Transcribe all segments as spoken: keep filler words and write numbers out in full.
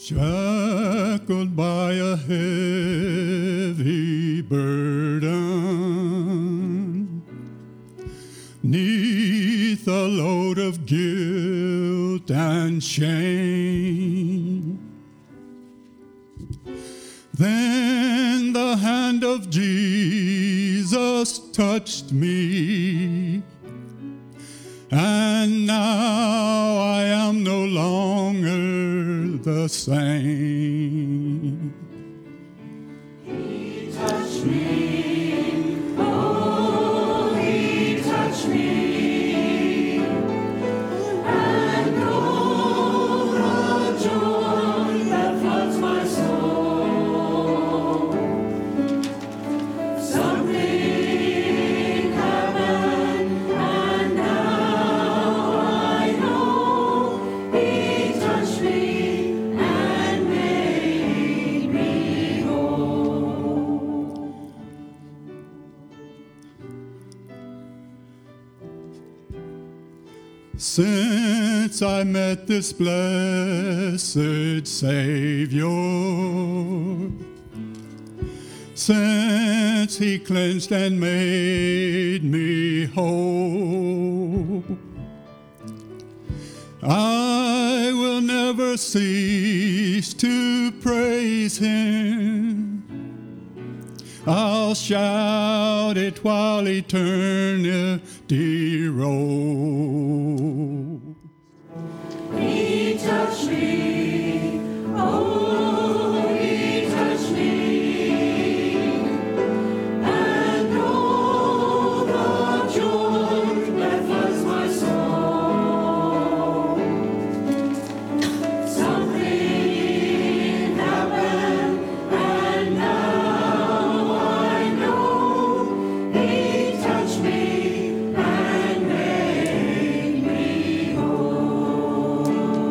Shackled by a heavy burden, 'neath a load of guilt and shame. Then the hand of Jesus touched me, and now I am no longer the same. He touched me, oh, he touched me, and oh, the joy that floods my soul. Something happened, and now I know he touched me and made me whole. Since I met this blessed Savior, since he cleansed and made me whole, I will never cease to praise him. I'll shout it while eternity rolls. He touched me, oh, he touched me, and oh, the joy that floods my soul. Something happened, and now I know he touched me and made me whole.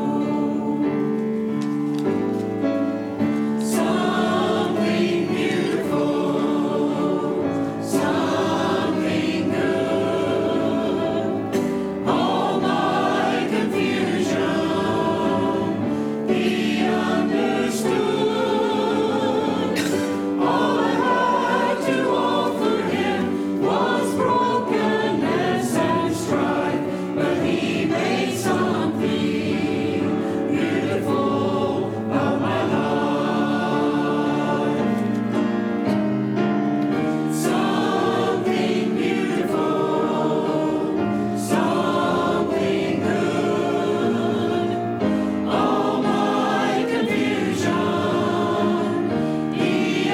Something beautiful, something good. All my confusion, he understood. All I had to offer him was brokenness and strife, but he made something beautiful of my life. Something beautiful, something good. All my confusion, he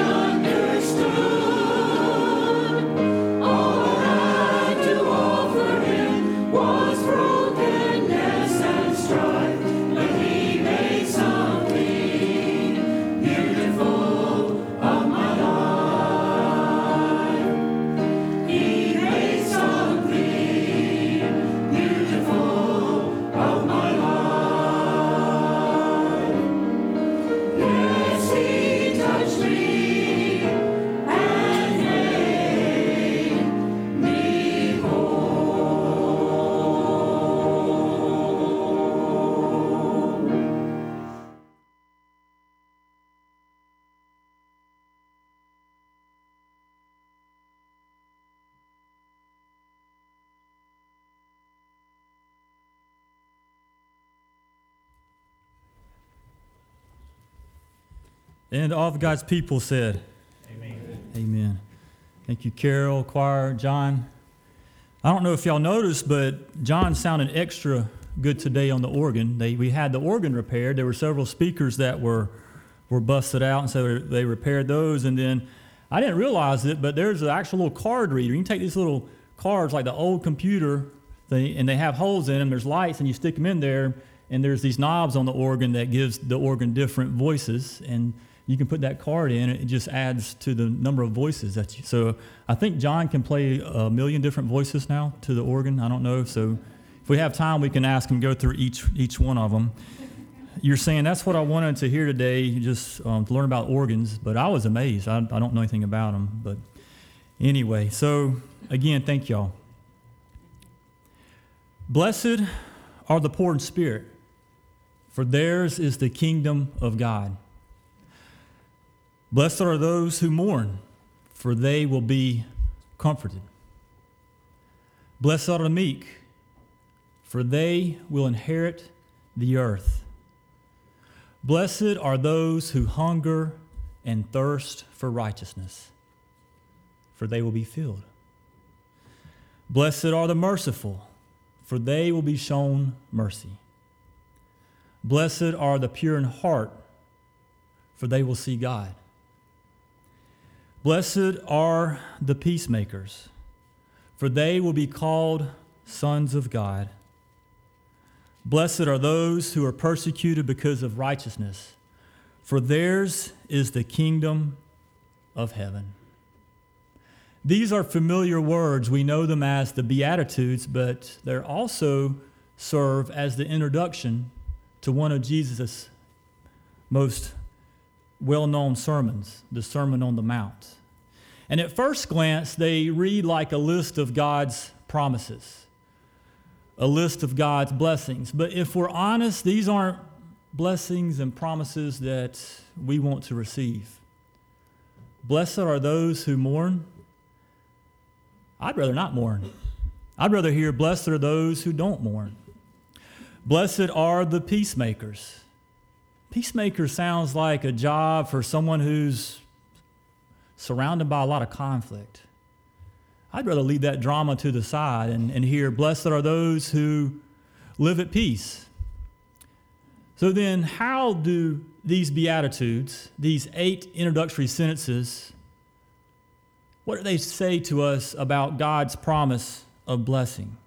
understood. All I had to offer him was brokenness and strife, but he made something beautiful of my life. He made something beautiful of my life. Yes, he touched me and made me whole. And all of God's people said, Amen. Amen. Thank you, Carol, choir, John. I don't know if y'all noticed, but John sounded extra good today on the organ. They, we had the organ repaired. There were several speakers that were were busted out, and so they repaired those. And then I didn't realize it, but there's an actual little card reader. You can take these little cards like the old computer thing, and they have holes in them. There's lights, and you stick them in there, and there's these knobs on the organ that gives the organ different voices. And you can put that card in, it just adds to the number of voices that you, so I think John can play a million different voices now to the organ. I don't know, so if we have time, we can ask him, go through each each one of them. You're saying that's what I wanted to hear today, just um, to learn about organs, but I was amazed. I, I don't know anything about them, but anyway, so again, thank y'all. Blessed are the poor in spirit, for theirs is the kingdom of God. Blessed are those who mourn, for they will be comforted. Blessed are the meek, for they will inherit the earth. Blessed are those who hunger and thirst for righteousness, for they will be filled. Blessed are the merciful, for they will be shown mercy. Blessed are the pure in heart, for they will see God. Blessed are the peacemakers, for they will be called sons of God. Blessed are those who are persecuted because of righteousness, for theirs is the kingdom of heaven. These are familiar words. We know them as the Beatitudes, but they also serve as the introduction to one of Jesus' most well-known sermons, the Sermon on the Mount. And at first glance, they read like a list of God's promises, a list of God's blessings. But if we're honest, these aren't blessings and promises that we want to receive. Blessed are those who mourn. I'd rather not mourn. I'd rather hear, blessed are those who don't mourn. Blessed are the peacemakers. Peacemaker sounds like a job for someone who's surrounded by a lot of conflict. I'd rather leave that drama to the side and, and hear, blessed are those who live at peace. So then, how do these Beatitudes, these eight introductory sentences, what do they say to us about God's promise of blessing?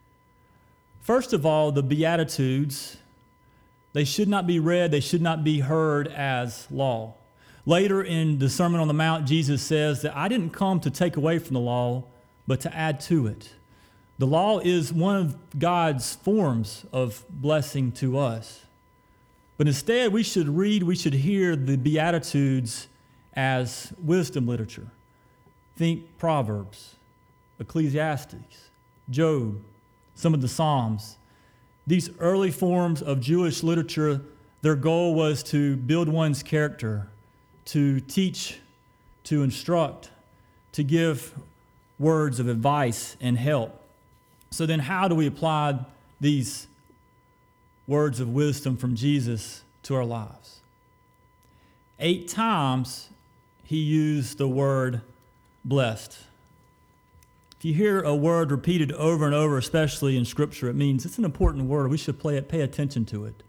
First of all, the Beatitudes, they should not be read, they should not be heard as law. Later in the Sermon on the Mount, Jesus says that I didn't come to take away from the law, but to add to it. The law is one of God's forms of blessing to us. But instead, we should read, we should hear the Beatitudes as wisdom literature. Think Proverbs, Ecclesiastes, Job, some of the Psalms. These early forms of Jewish literature, their goal was to build one's character, to teach, to instruct, to give words of advice and help. So then how do we apply these words of wisdom from Jesus to our lives? Eight times he used the word blessed. If you hear a word repeated over and over, especially in Scripture, it means it's an important word. We should play it, pay attention to it.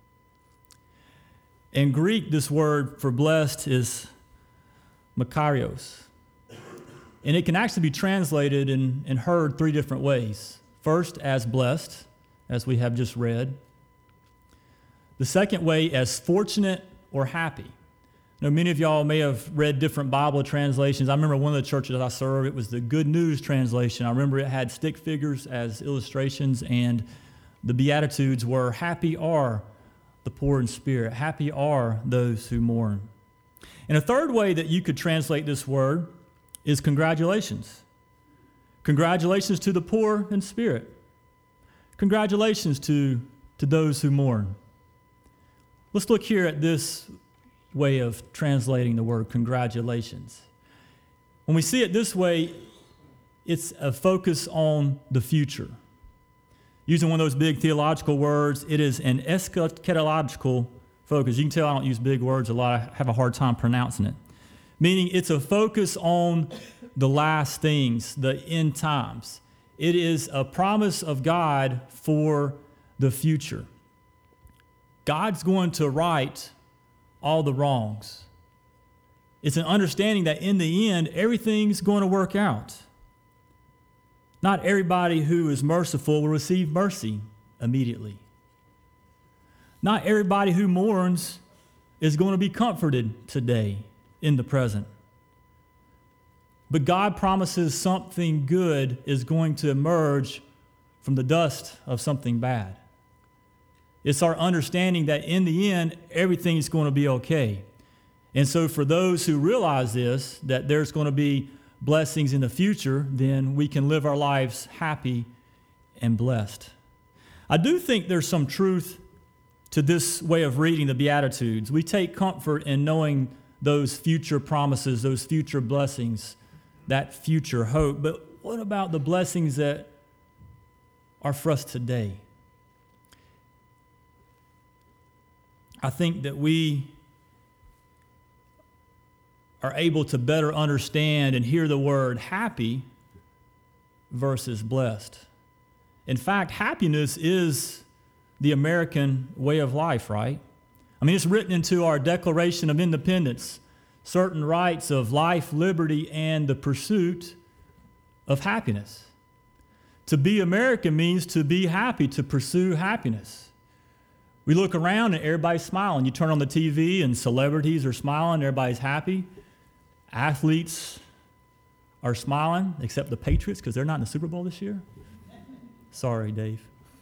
In Greek, this word for blessed is makarios. And it can actually be translated and, and heard three different ways. First, as blessed, as we have just read. The second way, as fortunate or happy. Now, many of y'all may have read different Bible translations. I remember one of the churches I served, it was the Good News translation. I remember it had stick figures as illustrations, and the Beatitudes were, happy are the poor in spirit. Happy are those who mourn. And a third way that you could translate this word is congratulations. Congratulations to the poor in spirit. Congratulations to, to those who mourn. Let's look here at this way of translating the word congratulations. When we see it this way, it's a focus on the future. Using one of those big theological words, it is an eschatological focus. You can tell I don't use big words a lot. I have a hard time pronouncing it. Meaning it's a focus on the last things, the end times. It is a promise of God for the future. God's going to right all the wrongs. It's an understanding that in the end, everything's going to work out. Not everybody who is merciful will receive mercy immediately. Not everybody who mourns is going to be comforted today in the present. But God promises something good is going to emerge from the dust of something bad. It's our understanding that in the end, everything is going to be okay. And so for those who realize this, that there's going to be blessings in the future, then we can live our lives happy and blessed. I do think there's some truth to this way of reading the Beatitudes. We take comfort in knowing those future promises, those future blessings, that future hope. But what about the blessings that are for us today? I think that we are able to better understand and hear the word happy versus blessed. In fact, happiness is the American way of life, right? I mean, it's written into our Declaration of Independence, certain rights of life, liberty, and the pursuit of happiness. To be American means to be happy, to pursue happiness. We look around and everybody's smiling. You turn on the T V and celebrities are smiling, everybody's happy. Athletes are smiling, except the Patriots, because they're not in the Super Bowl this year. Sorry, Dave.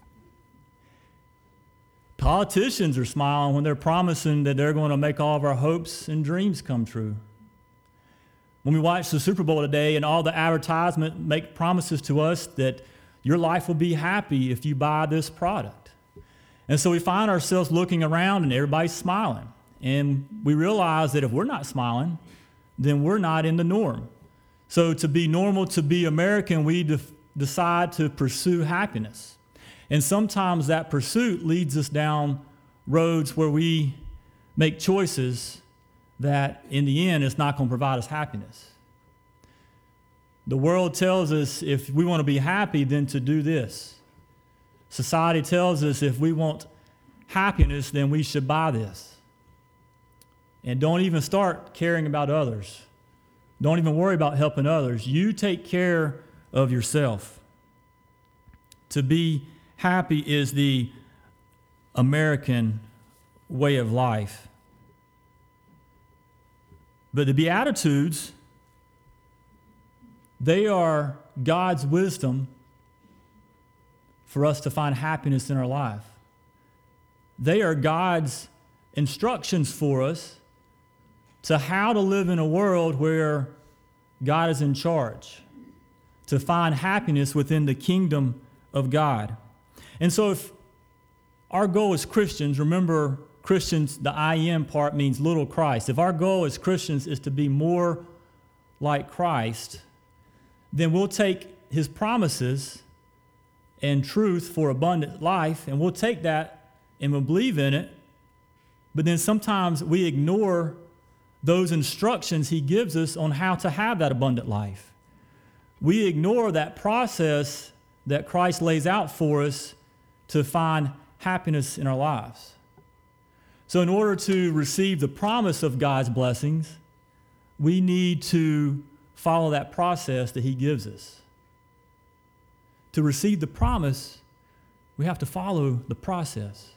Politicians are smiling when they're promising that they're going to make all of our hopes and dreams come true. When we watch the Super Bowl today and all the advertisement make promises to us that your life will be happy if you buy this product. And so we find ourselves looking around and everybody's smiling. And we realize that if we're not smiling, then we're not in the norm. So to be normal, to be American, we de- decide to pursue happiness. And sometimes that pursuit leads us down roads where we make choices that in the end is not going to provide us happiness. The world tells us if we want to be happy, then to do this. Society tells us if we want happiness, then we should buy this. And don't even start caring about others. Don't even worry about helping others. You take care of yourself. To be happy is the American way of life. But the Beatitudes, they are God's wisdom for us to find happiness in our life. They are God's instructions for us to how to live in a world where God is in charge, to find happiness within the kingdom of God. And so if our goal as Christians, remember Christians, the I am part means little Christ. If our goal as Christians is to be more like Christ, then we'll take his promises and truth for abundant life, and we'll take that and we'll believe in it. But then sometimes we ignore those instructions he gives us on how to have that abundant life. We ignore that process that Christ lays out for us to find happiness in our lives. So in order to receive the promise of God's blessings, we need to follow that process that he gives us. To receive the promise, we have to follow the process.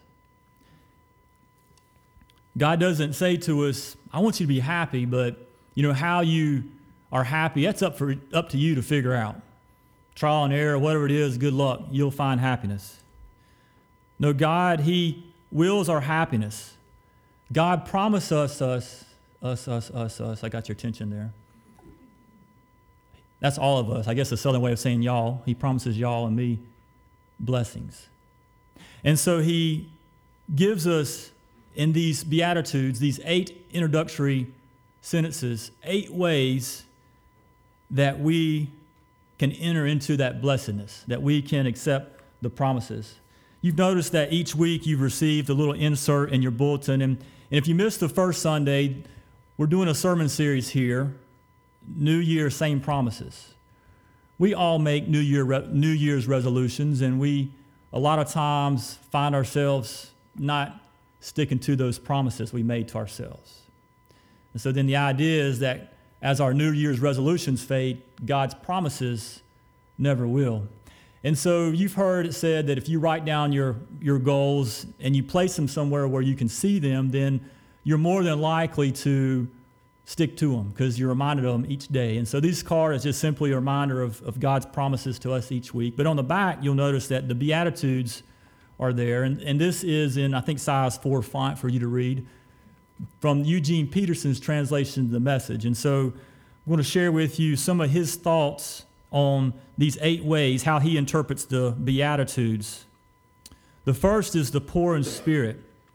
God doesn't say to us, I want you to be happy, but you know how you are happy, that's up for up to you to figure out. Trial and error, whatever it is, good luck, you'll find happiness. No, God, he wills our happiness. God promised us, us, us, us, us, us. I got your attention there. That's all of us. I guess the Southern way of saying y'all. He promises y'all and me blessings. And so he gives us in these Beatitudes, these eight introductory sentences, eight ways that we can enter into that blessedness, that we can accept the promises. You've noticed that each week you've received a little insert in your bulletin. And, and if you missed the first Sunday, we're doing a sermon series here, New Year, Same Promises. We all make New Year New Year's resolutions, and we a lot of times find ourselves not sticking to those promises we made to ourselves. And so then the idea is that as our New Year's resolutions fade, God's promises never will. And so you've heard it said that if you write down your, your goals and you place them somewhere where you can see them, then you're more than likely to stick to them because you're reminded of them each day. And so this card is just simply a reminder of, of God's promises to us each week. But on the back, you'll notice that the Beatitudes are there. And, and this is in, I think, size four font for you to read from Eugene Peterson's translation of the Message. And so I'm going to share with you some of his thoughts on these eight ways, how he interprets the Beatitudes. The first is the poor in spirit.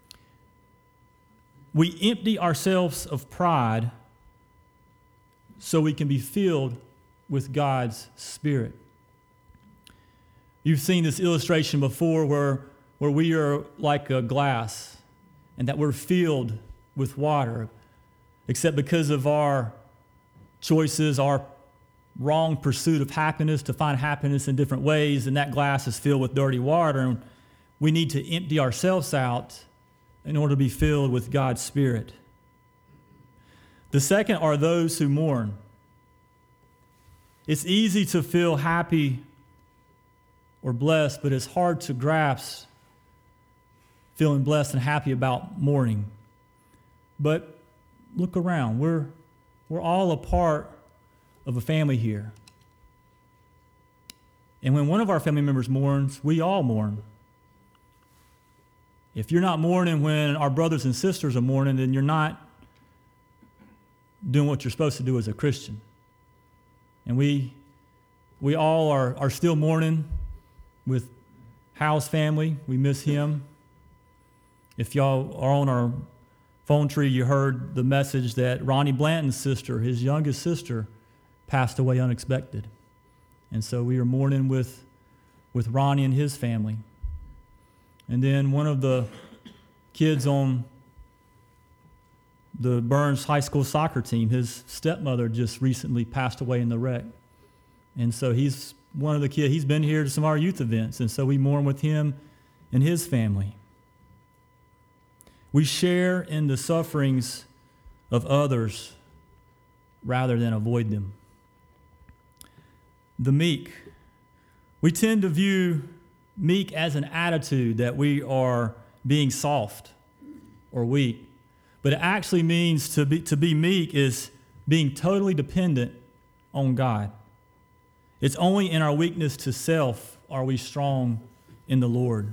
we empty ourselves of pride so we can be filled with God's Spirit. You've seen this illustration before where, where we are like a glass and that we're filled with water, except because of our choices, our wrong pursuit of happiness to find happiness in different ways, and that glass is filled with dirty water, and we need to empty ourselves out in order to be filled with God's Spirit. The second are those who mourn. It's easy to feel happy or blessed, but it's hard to grasp feeling blessed and happy about mourning. But look around. We're, we're all a part of a family here. And when one of our family members mourns, we all mourn. If you're not mourning when our brothers and sisters are mourning, then you're not doing what you're supposed to do as a Christian. And we we all are, are still mourning with Hal's family. We miss him. If y'all are on our phone tree, you heard the message that Ronnie Blanton's sister, his youngest sister, passed away unexpected. And so we are mourning with, with Ronnie and his family. And then one of the kids on the Burns High School soccer team, his stepmother just recently passed away in the wreck. And so he's one of the kids, he's been here to some of our youth events, and so we mourn with him and his family. We share in the sufferings of others rather than avoid them. The meek. We tend to view meek as an attitude that we are being soft or weak. But it actually means to be, to be meek is being totally dependent on God. It's only in our weakness to self are we strong in the Lord.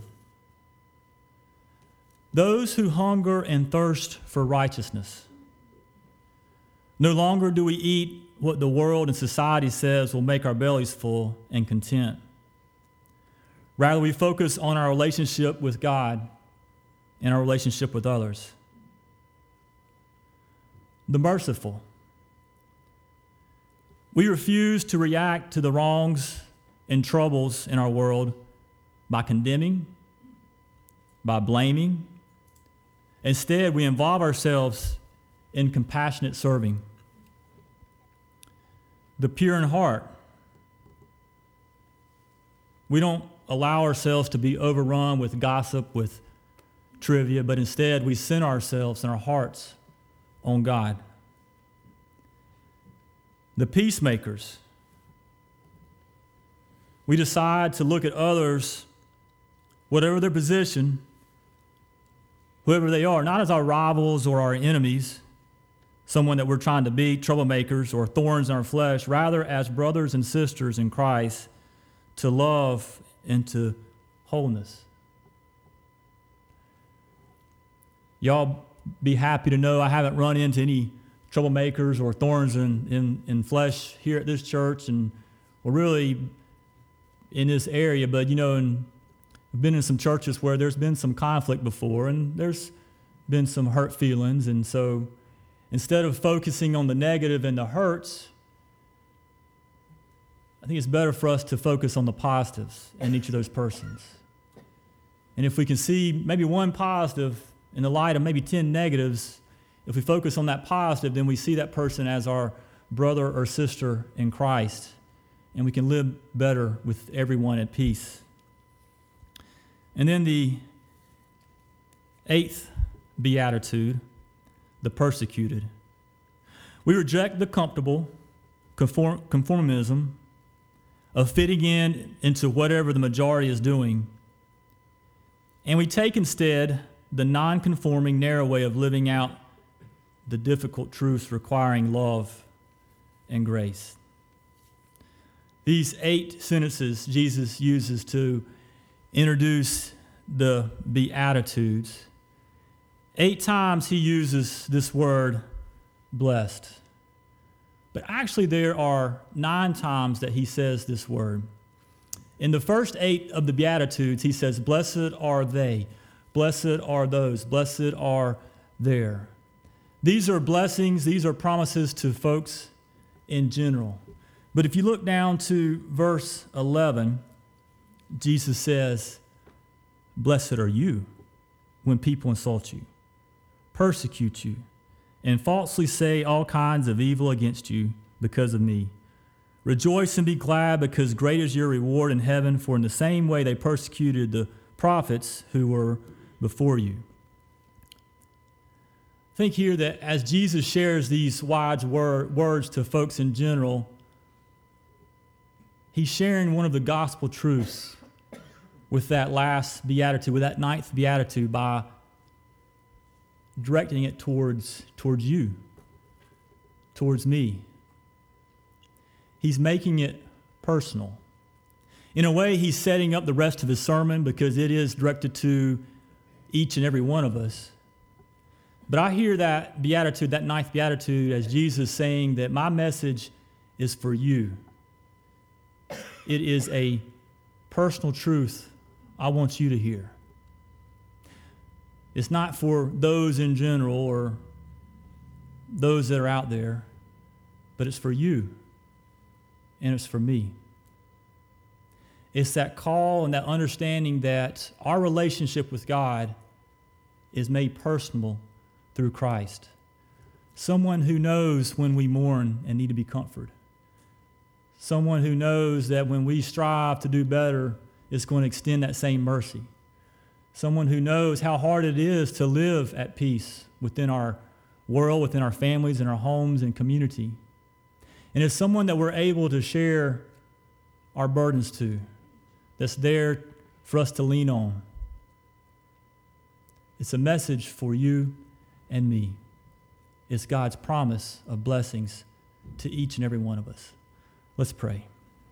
Those who hunger and thirst for righteousness. No longer do we eat what the world and society says will make our bellies full and content. Rather, we focus on our relationship with God and our relationship with others. The merciful. We refuse to react to the wrongs and troubles in our world by condemning, by blaming. Instead, we involve ourselves in compassionate serving. The pure in heart. We don't allow ourselves to be overrun with gossip, with trivia, but instead we center ourselves and our hearts on God. The peacemakers. We decide to look at others, whatever their position, whoever they are, not as our rivals or our enemies, someone that we're trying to beat, troublemakers or thorns in our flesh, rather as brothers and sisters in Christ to love and to wholeness. Y'all be happy to know I haven't run into any troublemakers or thorns in, in, in flesh here at this church, and we're really in this area, but you know, in, I've been in some churches where there's been some conflict before, and there's been some hurt feelings, and so instead of focusing on the negative and the hurts, I think it's better for us to focus on the positives in each of those persons. And if we can see maybe one positive in the light of maybe ten negatives, if we focus on that positive, then we see that person as our brother or sister in Christ, and we can live better with everyone at peace. And then the eighth beatitude, the persecuted. We reject the comfortable conform, conformism of fitting in into whatever the majority is doing, and we take instead the non-conforming narrow way of living out the difficult truths requiring love and grace. These eight sentences Jesus uses to introduce the Beatitudes. Eight times he uses this word, blessed. But actually there are nine times that he says this word. In the first eight of the Beatitudes, he says, blessed are they, blessed are those, blessed are there. These are blessings, these are promises to folks in general. But if you look down to verse eleven, Jesus says, "Blessed are you when people insult you, persecute you, and falsely say all kinds of evil against you because of me. Rejoice and be glad, because great is your reward in heaven, for in the same way they persecuted the prophets who were before you." Think here that as Jesus shares these wise word, words to folks in general, he's sharing one of the gospel truths with that last beatitude, with that ninth beatitude, by directing it towards, towards you, towards me. He's making it personal. In a way, he's setting up the rest of his sermon because it is directed to each and every one of us. But I hear that beatitude, that ninth beatitude, as Jesus saying that my message is for you. It is a personal truth I want you to hear. It's not for those in general or those that are out there, but it's for you, and it's for me. It's that call and that understanding that our relationship with God is made personal through Christ. Someone who knows when we mourn and need to be comforted. Someone who knows that when we strive to do better, it's going to extend that same mercy. Someone who knows how hard it is to live at peace within our world, within our families and our homes and community. And it's someone that we're able to share our burdens to, that's there for us to lean on. It's a message for you and me. It's God's promise of blessings to each and every one of us. Let's pray.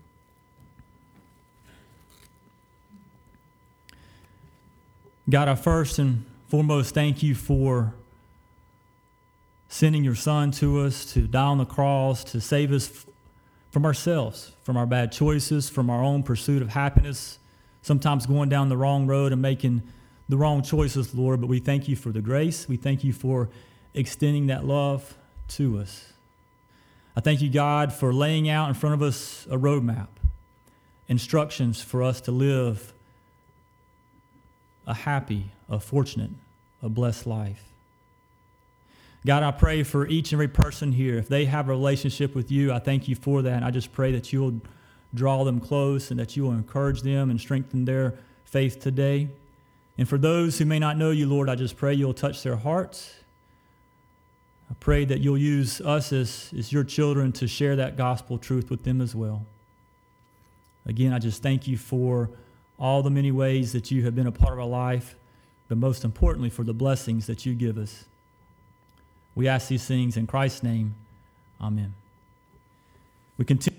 God, I first and foremost thank you for sending your Son to us to die on the cross, to save us from ourselves, from our bad choices, from our own pursuit of happiness, sometimes going down the wrong road and making the wrong choices, Lord. But we thank you for the grace. We thank you for extending that love to us. I thank you, God, for laying out in front of us a roadmap, instructions for us to live a happy, a fortunate, a blessed life. God, I pray for each and every person here. If they have a relationship with you, I thank you for that. And I just pray that you'll draw them close and that you will encourage them and strengthen their faith today. And for those who may not know you, Lord, I just pray you'll touch their hearts. I pray that you'll use us as, as your children to share that gospel truth with them as well. Again, I just thank you for all the many ways that you have been a part of our life, but most importantly for the blessings that you give us. We ask these things in Christ's name. Amen. We continue.